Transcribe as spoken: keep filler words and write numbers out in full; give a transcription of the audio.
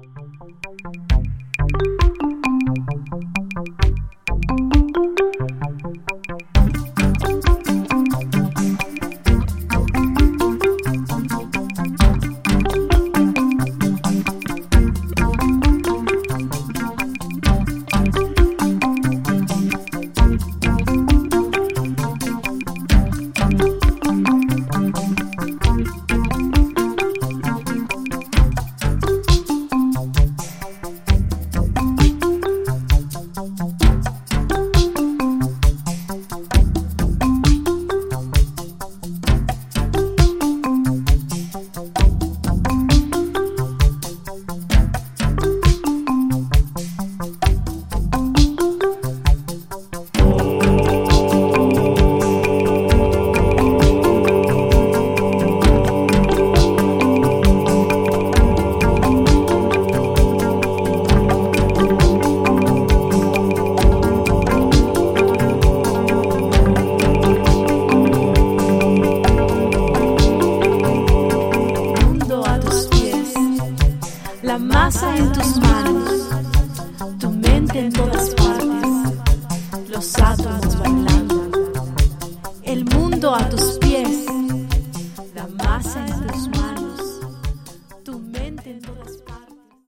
La masa en tus manos, tu mente en todas partes, los átomos bailando, el mundo a tus pies.